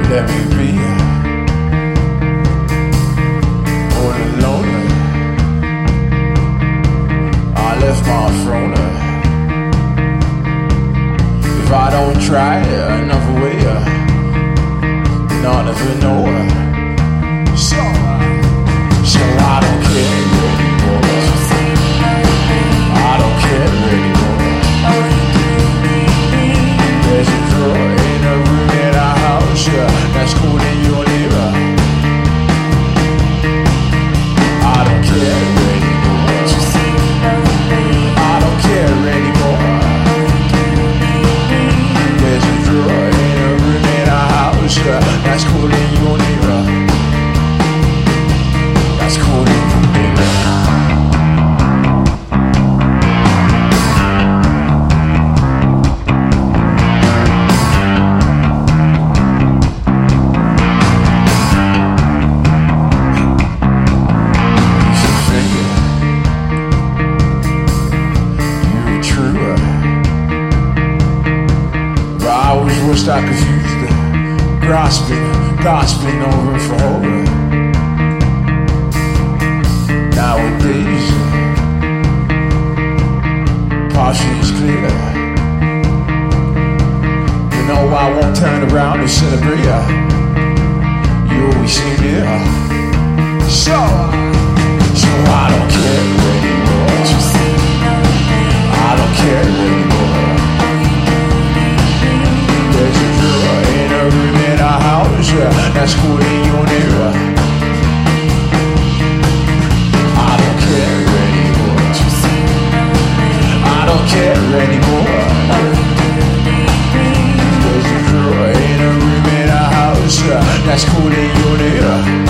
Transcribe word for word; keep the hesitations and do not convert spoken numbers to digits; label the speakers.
Speaker 1: Let me be all alone. I left my throne. If I don't try another way, none of it know. So, so I don't care anymore. I don't care anymore. There's a drawer in a room in a house, yeah, that's cool in your neighbor. I don't care anymore. I don't care anymore. There's a drawer in a room in a house, yeah, that's cool in your neighbor. That's cool in your neighbor. I confused, grasping, gasping over for horror. Nowadays, partially is clear. You know I won't turn around and celebrate. You always seem near. So, so I don't care anymore. I don't care anymore. There's a drawer in a room in a house, yeah, that's cool in your neighbor. I don't care anymore. I don't care anymore. There's a drawer in a room in a house, yeah, that's cool in your neighbor.